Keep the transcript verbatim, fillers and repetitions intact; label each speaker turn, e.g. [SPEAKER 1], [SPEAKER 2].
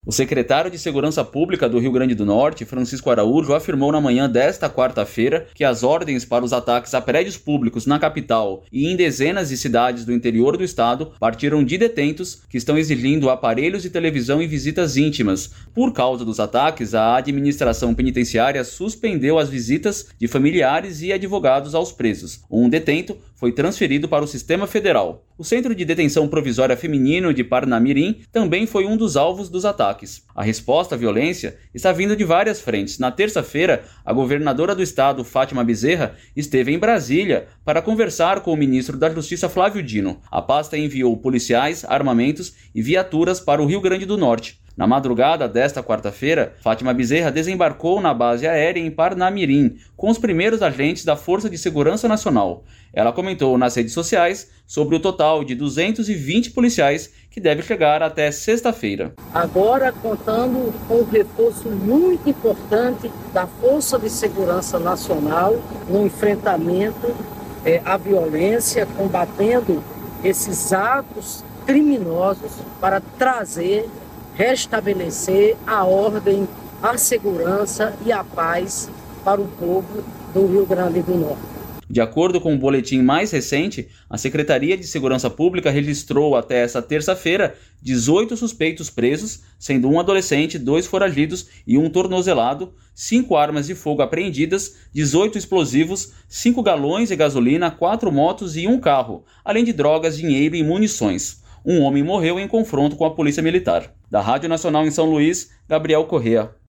[SPEAKER 1] O secretário de Segurança Pública do Rio Grande do Norte, Francisco Araújo, afirmou na manhã desta quarta-feira que as ordens para os ataques a prédios públicos na capital e em dezenas de cidades do interior do estado partiram de detentos que estão exigindo aparelhos de televisão e visitas íntimas. Por causa dos ataques, a administração penitenciária suspendeu as visitas de familiares e advogados aos presos. Um detento foi transferido para o Sistema Federal. O Centro de Detenção Provisória Feminino de Parnamirim também foi um dos alvos dos ataques. A resposta à violência está vindo de várias frentes. Na terça-feira, a governadora do estado, Fátima Bezerra, esteve em Brasília para conversar com o ministro da Justiça, Flávio Dino. A pasta enviou policiais, armamentos e viaturas para o Rio Grande do Norte. Na madrugada desta quarta-feira, Fátima Bezerra desembarcou na base aérea em Parnamirim, com os primeiros agentes da Força de Segurança Nacional. Ela comentou nas redes sociais sobre o total de duzentos e vinte policiais que deve chegar até sexta-feira.
[SPEAKER 2] Agora, contando com um reforço muito importante da Força de Segurança Nacional no enfrentamento é, à violência, combatendo esses atos criminosos para trazer restabelecer a ordem, a segurança e a paz para o povo do Rio Grande do Norte.
[SPEAKER 1] De acordo com o boletim mais recente, a Secretaria de Segurança Pública registrou até esta terça-feira dezoito suspeitos presos, sendo um adolescente, dois foragidos e um tornozelado, cinco armas de fogo apreendidas, dezoito explosivos, cinco galões de gasolina, quatro motos e um carro, além de drogas, dinheiro e munições. Um homem morreu em confronto com a Polícia Militar. Da Rádio Nacional em São Luís, Gabriel Correa.